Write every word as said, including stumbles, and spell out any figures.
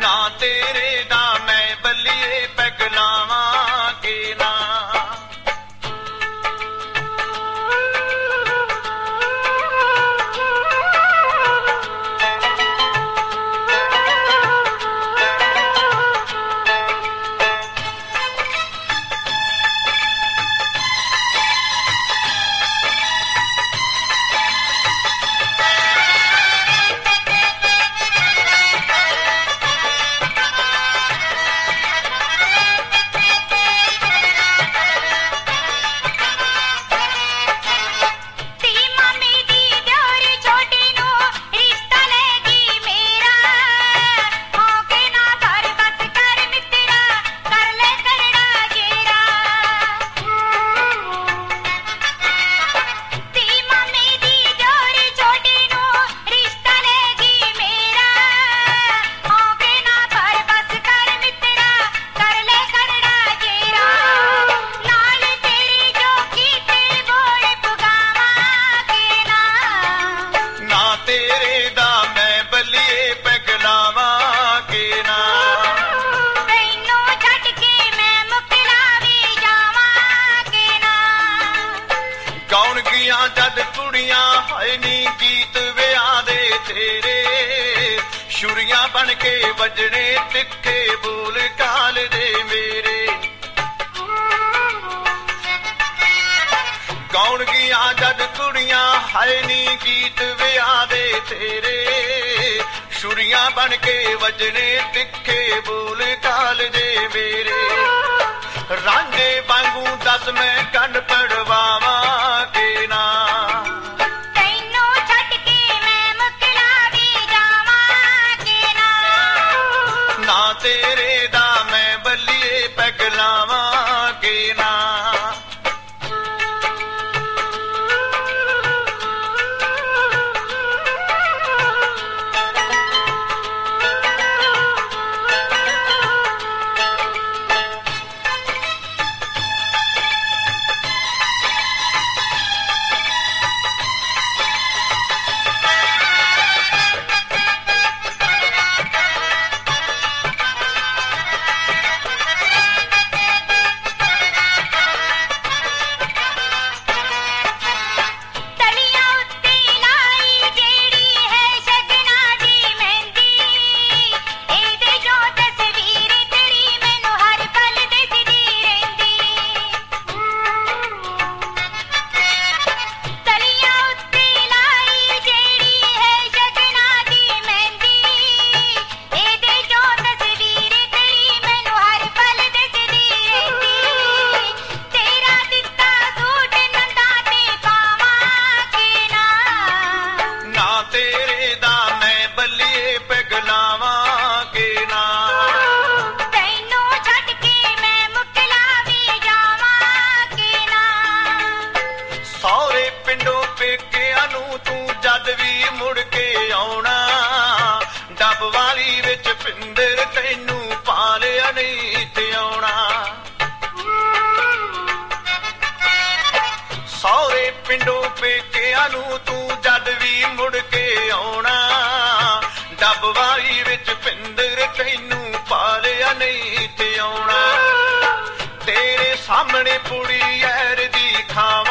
ਨਾ ਤੇਰੇ ਦਾ ਮੈਂ ਬੱਲੀਏ ਪੈਗ ਲਾਵਾਂ ਕਿ ਨਾ। ਜਦ ਕੁੜੀਆਂ ਹਾਏ ਨੀ ਗੀਤ ਵਿਆਹ ਦੇ ਤੇਰੇ ਛੁਰੀਆਂ ਬਣ ਕੇ ਵੱਜਣੇ ਤਿੱਖੇ ਬੋਲ ਕਾਲ ਦੇ ਮੇਰੇ। ਗਾਉਣ ਗੀਆਂ ਜਦ ਕੁੜੀਆਂ ਹਾਏ ਨੀ ਗੀਤ ਵਿਆਹ ਦੇ ਤੇਰੇ ਛੁਰੀਆਂ ਬਣ ਕੇ ਵੱਜਣੇ ਤਿੱਖੇ ਬੋਲ ਕਾਲ ਦੇ ਮੇਰੇ। ਰਾਂਝੇ ਵਾਂਗੂ ਦੱਸ ਮੈਂ ਕੰਨ ਪੜਵਾਵਾਂ ਕਿ ਨਾ। ਤੈਨੂੰ ਛੱਡ ਕੇ ਮੈਂ ਮੁਕਲਾ ਵੀ ਜਾਵਾਂ ਕਿ ਨਾ। ਨਾ ਤੇਰੇ ਦਾ ਮੈਂ ਬੱਲੀਏ ਪੈਗ ਲਾਵਾਂ ਕਿ ਨਾ। ਜਦ ਵੀ ਮੁੜ ਕੇ ਆਉਣਾ ਡੱਬ ਵਾਲੀ ਵਿੱਚ ਪਿੰਦਰ ਤੈਨੂੰ ਪਾਲਿਆ ਨਹੀਂ ਤੇ ਆਉਣਾ। ਸਹੁਰੇ ਪਿੰਡੋਂ ਪੇਕਿਆਂ ਨੂੰ ਤੂੰ ਜਦ ਵੀ ਮੁੜ ਕੇ ਆਉਣਾ ਡੱਬ ਵਾਲੀ ਵਿੱਚ ਪਿੰਦਰ ਤੈਨੂੰ ਪਾਲਿਆ ਨਹੀਂ ਤੇ ਆਉਣਾ। ਤੇਰੇ ਸਾਹਮਣੇ ਪੁੜੀ ਯਾਰ ਦੀ ਖਾਂ